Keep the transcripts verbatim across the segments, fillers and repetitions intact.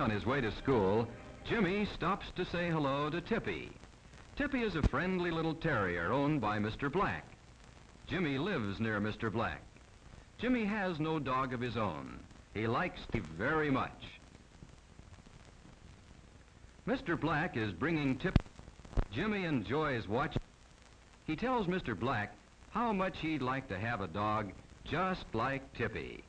on his way to school, Jimmy stops to say hello to Tippy. Tippy is a friendly little terrier owned by Mister Black. Jimmy lives near Mister Black. Jimmy has no dog of his own. He likes Tippy very much. Mister Black is bringing Tippy. Jimmy enjoys watching. He tells Mister Black how much he'd like to have a dog just like Tippy.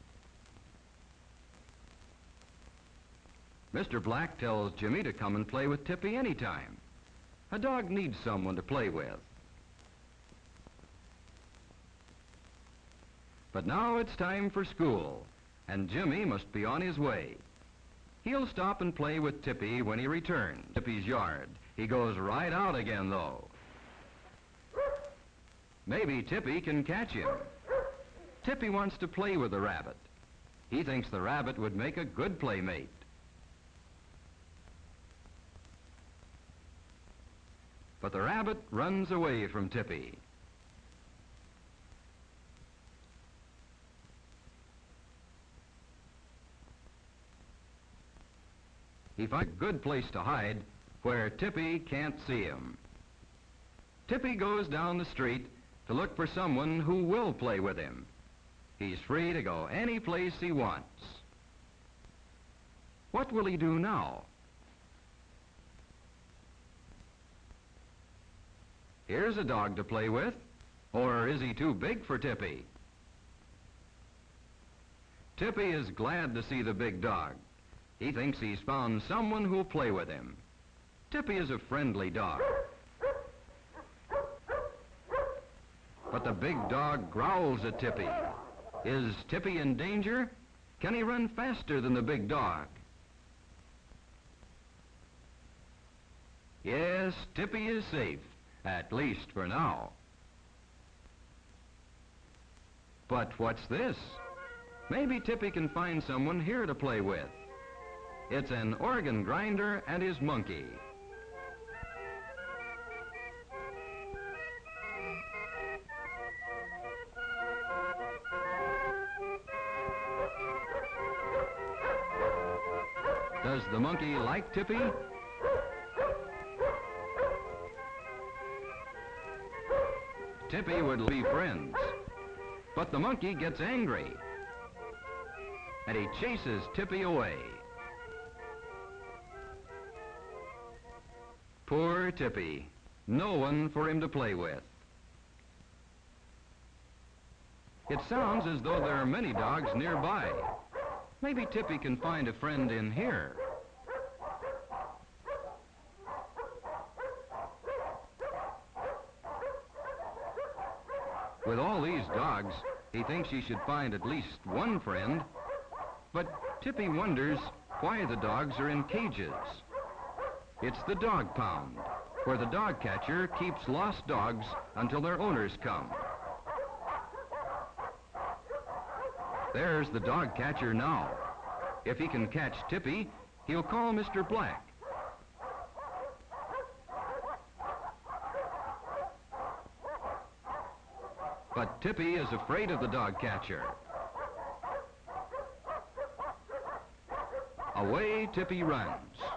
Mister Black tells Jimmy to come and play with Tippy anytime. A dog needs someone to play with. But now it's time for school, and Jimmy must be on his way. He'll stop and play with Tippy when he returns to Tippy's yard. He goes right out again, though. Maybe Tippy can catch him. Tippy wants to play with the rabbit. He thinks the rabbit would make a good playmate. But the rabbit runs away from Tippy. He finds a good place to hide where Tippy can't see him. Tippy goes down the street to look for someone who will play with him. He's free to go any place he wants. What will he do now? Here's a dog to play with. Or is he too big for Tippy? Tippy is glad to see the big dog. He thinks he's found someone who'll play with him. Tippy is a friendly dog. But the big dog growls at Tippy. Is Tippy in danger? Can he run faster than the big dog? Yes, Tippy is safe, at least for now. But what's this? Maybe Tippy can find someone here to play with. It's an organ grinder and his monkey. Does the monkey like Tippy? Tippy would be friends, but the monkey gets angry, and he chases Tippy away. Poor Tippy, no one for him to play with. It sounds as though there are many dogs nearby. Maybe Tippy can find a friend in here. With all these dogs, he thinks he should find at least one friend. But Tippy wonders why the dogs are in cages. It's the dog pound, where the dog catcher keeps lost dogs until their owners come. There's the dog catcher now. If he can catch Tippy, he'll call Mister Black. But Tippy is afraid of the dog catcher. Away Tippy runs.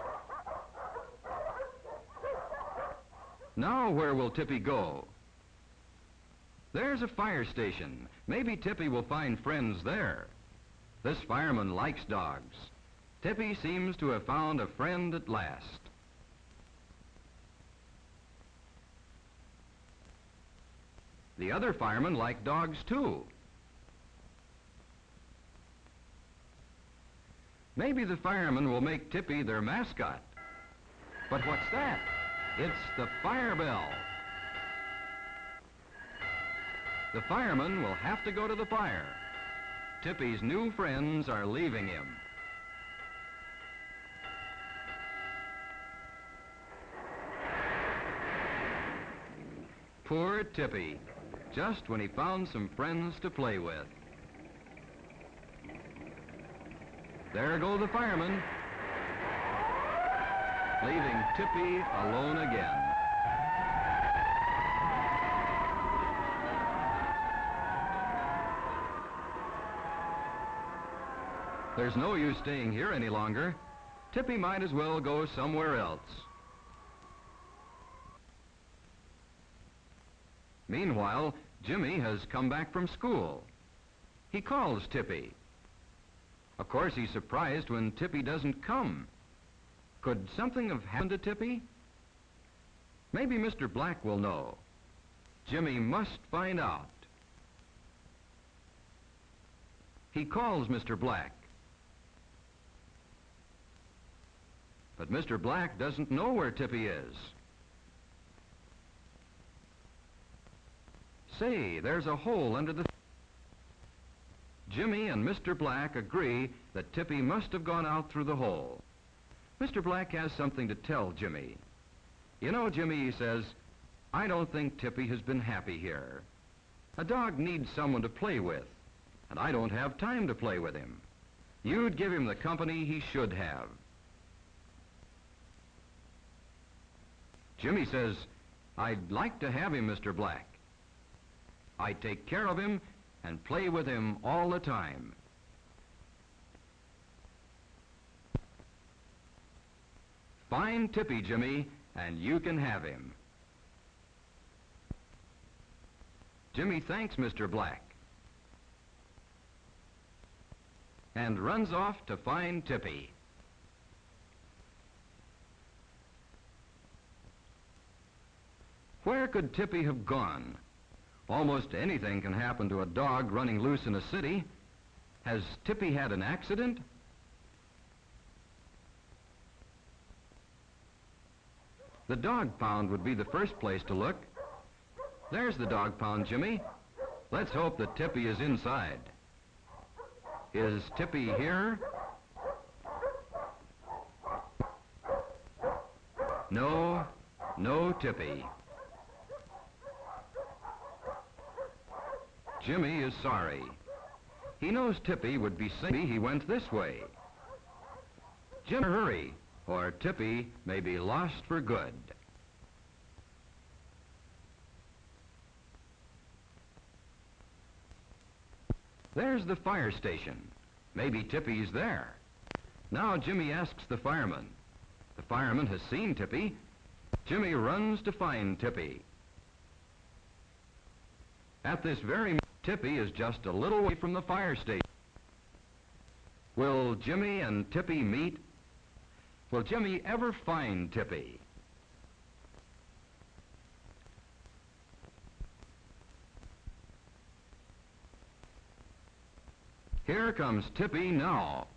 Now where will Tippy go? There's a fire station. Maybe Tippy will find friends there. This fireman likes dogs. Tippy seems to have found a friend at last. The other firemen like dogs too. Maybe the firemen will make Tippy their mascot. But what's that? It's the fire bell. The fireman will have to go to the fire. Tippy's new friends are leaving him. Poor Tippy, just when he found some friends to play with. There go the firemen, leaving Tippy alone again. There's no use staying here any longer. Tippy might as well go somewhere else. Meanwhile, Jimmy has come back from school. He calls Tippy. Of course, he's surprised when Tippy doesn't come. Could something have happened to Tippy? Maybe Mister Black will know. Jimmy must find out. He calls Mister Black. But Mister Black doesn't know where Tippy is. Say, there's a hole under the... Jimmy and Mister Black agree that Tippy must have gone out through the hole. Mister Black has something to tell Jimmy. You know, Jimmy, he says, I don't think Tippy has been happy here. A dog needs someone to play with, and I don't have time to play with him. You'd give him the company he should have. Jimmy says, I'd like to have him, Mister Black. I take care of him and play with him all the time. Find Tippy, Jimmy, and you can have him. Jimmy thanks Mister Black and runs off to find Tippy. Where could Tippy have gone? Almost anything can happen to a dog running loose in a city. Has Tippy had an accident? The dog pound would be the first place to look. There's the dog pound, Jimmy. Let's hope that Tippy is inside. Is Tippy here? No, no Tippy. Jimmy is sorry. He knows Tippy would be safe. He went this way. Jim, hurry, or Tippy may be lost for good. There's the fire station. Maybe Tippy's there. Now Jimmy asks the fireman. The fireman has seen Tippy. Jimmy runs to find Tippy. At this very moment, Tippy is just a little way from the fire station. Will Jimmy and Tippy meet? Will Jimmy ever find Tippy? Here comes Tippy now.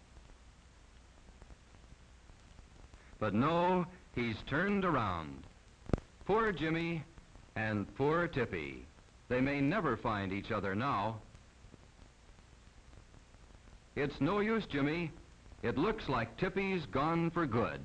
But no, he's turned around. Poor Jimmy and poor Tippy. They may never find each other now. It's no use, Jimmy. It looks like Tippy's gone for good.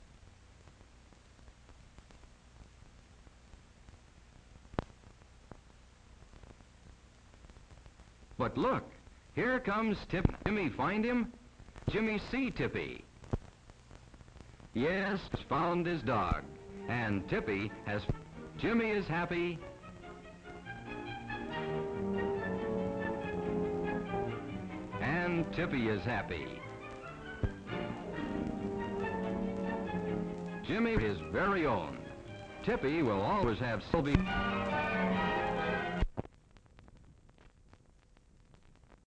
But look, here comes Tippy. Jimmy find him? Jimmy see Tippy. Yes, found his dog. And Tippy has... Jimmy is happy. And Tippy is happy. Jimmy is very own. Tippy will always have Sylvie.